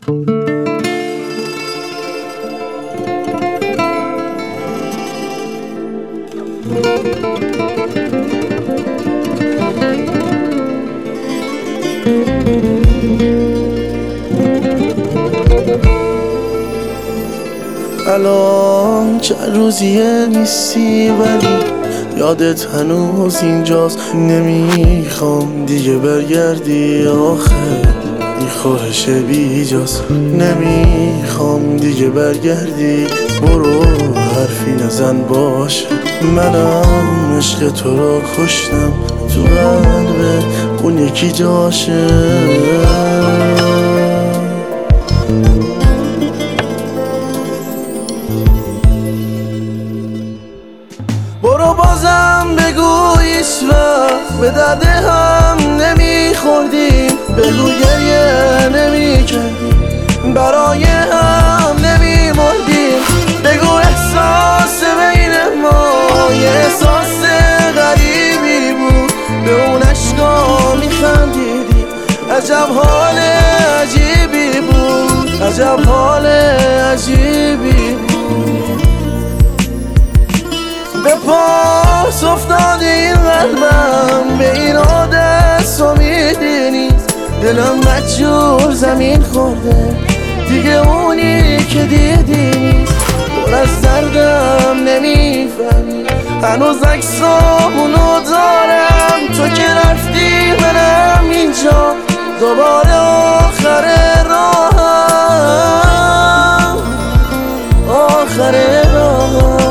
الان چند روزیه نیستی ولی یادت هنوز اینجاست. نمیخوام دیگه برگردی، آخه این خواهش بیجاست. نمیخوام دیگه برگردی، برو حرفی نزن باشه. منم عشق تو رو کشتم، تو قلبت اون یکی جاشه. برو بازم بگو هیچ وقت به درد هم نمیخوردیم، بگو گریه نمیکردیم، برای هم نمیمردیم. بگو احساس بین ما یه احساس غریبی بود، به اون عشقا میخندیدیم. عجب حال عجیبی بود، عجب حال عجیبی بود. به پاس افتاد این قلبم، به این دست امیدی نیست. دلم مجبور زمین خورده، دیگه اونی که دیدی نیست. پر از دردم نمیفهمی، هنوز عکسامونو دارم. تو که رفتی منم اینجا، دوباره آخر راهم، آخر راهم.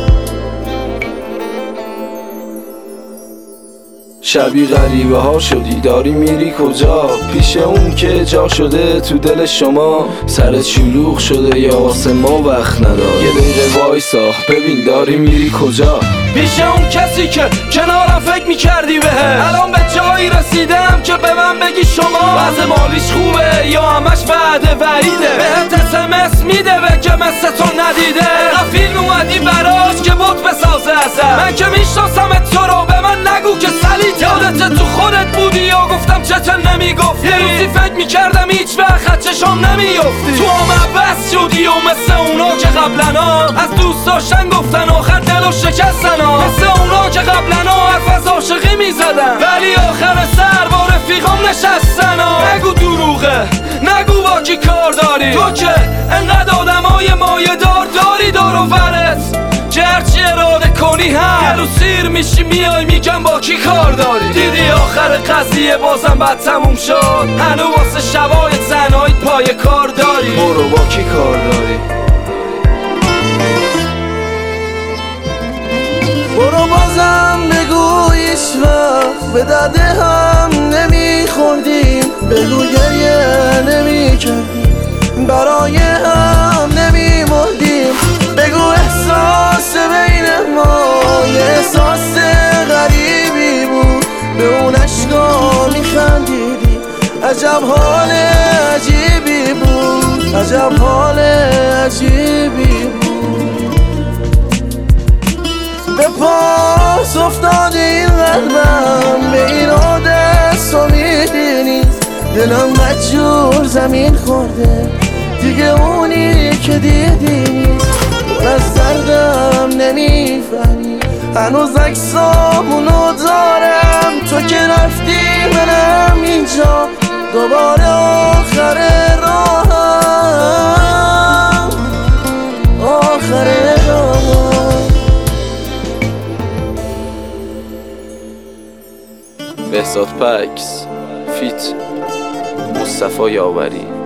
شبی غریبه ها شدی، داری میری کجا؟ پیش اون که جا شده تو دل شما. سرت شلوغ شده یا واسه ما وقت ندار؟ یه دقیقه وایسا ببین داری میری کجا؟ پیش اون کسی که کنارم فکر میکردی بهش. الان به جایی رسیدم که به من بگی شما وضع مالیش خوبه یا همش وعده وعیده. بهت SMS میده به که مثل تو ندیده. فیلم اومدی براش که بوت بسازه ازم. من که میشناسمت تو رو، به من نگو که سلیت. یادت تو خودت بودی یا گفتم چته نمیگفتی؟ یه روزی فکر میکردم هیچ وقت از چشام نمیافتی. تو هم عوض شدی و مثل اونا که قبلنا از دوست داشتن گفتن آخر دلو شکستن. مثل اونا که قبلنا حرف از عاشقی میزدن ولی آخر سر با رفیقام نشستن. نگو دروغه، نگو با کی کار داری. تو که انقدر آدمای مایه دار داری دور و برت که هرچی اراده کنی هم یه رو سیر میشی میای میگم با کی کار داری. دیدی آخر قضیه بازم بد تموم شد، هنو واسه شبای زنایی پای کار داری. برو با کی کار داری؟ برو بازم بگو هیچ وقت به درد هم نمیخوردیم، بگو گریه نمیکردیم، برای هم نمیمردیم. بگو احساس بین ما یه احساس غریبی بود، به اون عشقا میخندیدیم. عجب حال عجیبی بود، عجب حال عجیبی بود. به پاس افتاد این قلبم، به این دست امیدی نیست. دلم مجبور زمین خورده، دیگه اونی که دیدی نیست. پر از دردم نمیفهمی، هنوز عکسامونو دارم. تو که رفتی منم اینجا، دوباره آخر راهم، آخر راهم. بهزاد پکس فیت مصطفی یاوری.